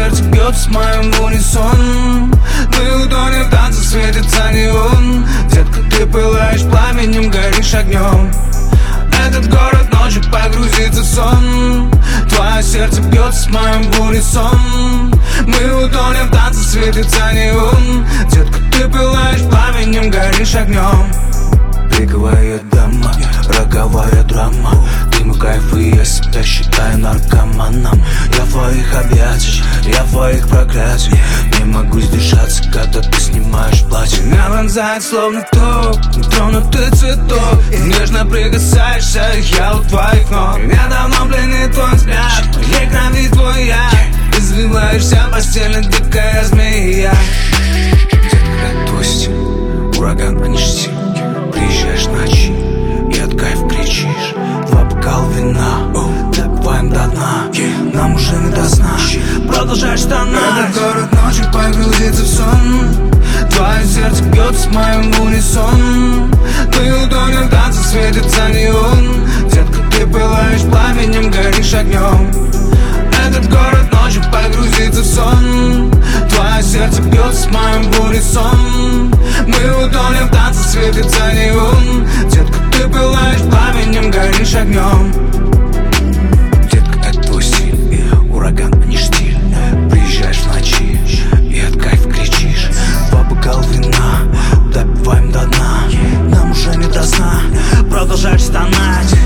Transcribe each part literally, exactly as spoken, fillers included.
сердце бьется с моим в унисон. Мы утонем в танце, светится неон. Детка, ты пылаешь пламенем, горишь огнем. Этот город ночью погрузится в сон. Твое сердце бьется с моим в унисон. Мы утонем в танце, светится неон. Детка, ты пылаешь пламенем, горишь огнем. Пиковая дама, роковая драма. Ты мой кайф, и я себя считаю наркоманом. Я в твоих объятиях, я в твоих проклятиях. Не могу сдержаться, когда ты снимаешь платье. Меня пронзает словно ток, нетронутый цветок. Ты нежно прикасаешься, я у твоих ног. Меня давно пленит твой взгляд, в моей крови твой яд. Извиваешься в постели, дикая змея. Детка, отпусти, ураган, а не штиль. Приезжаешь ночи и от кайф кричишь. Два бокала вина, допиваем до дна. Нам уже не до сна, продолжаешь стонать. Этот город ночью погрузится в сон. Твое сердце бьется с моим в унисон. Мы утонем в танце, светится неон. Детка, ты пылаешь пламенем, горишь огнем. Этот город ночью погрузится в сон. Твое сердце бьется с моим в унисон. Мы утонем в танце, светится неон. Детка, ты пылаешь пламенем, горишь огнем. Детка, отпусти, ураган, а не штиль. Приезжаешь в ночи и от кайф кричишь. Два бокала вина, допиваем до дна. Нам уже не до сна, продолжаешь стонать.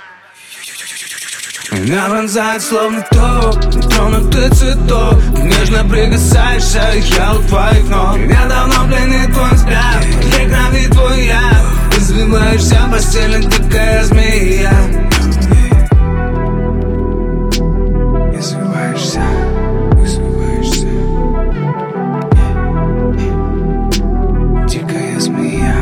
Меня пронзает словно ток, нетронутый цветок. Ты нежно прикасаешься, я у твоих ног. Меня давно пленит твой взгляд, в моей крови твой яд. Извиваешься в постели, дикая змея. Извиваешься, извиваешься, дикая змея.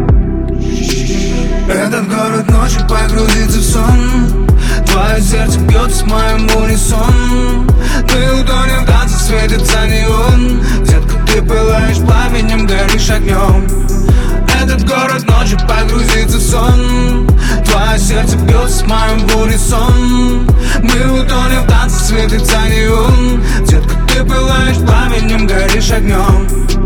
Этот город ночью погрузится в сон. Твое сердце бьется с моим в унисон. Мы утонем в танце, светится неон. Детка, ты пылаешь пламенем, горишь огнем. Этот город ночью погрузится в сон. Твое сердце бьется с моим в унисон. Мы утонем в танце, светится неон. Детка, ты пылаешь пламенем, горишь огнем.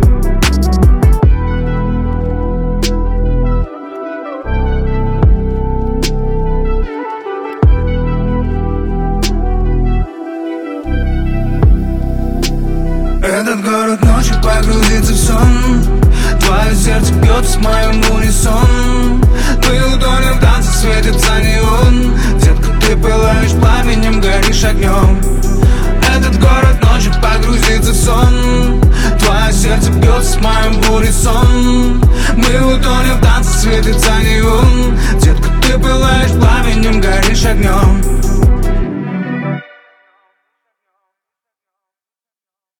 Этот город ночью погрузится в сон. Твое сердце бьется с моим в унисон. Мы утонем в танце, светится неон. Детка, ты пылаешь пламенем, горишь огнем. Этот город ночью погрузится в сон. Твое сердце бьется с моим в унисон. Мы утонем в танце, светится неон. Детка, ты пылаешь пламенем, горишь огнем.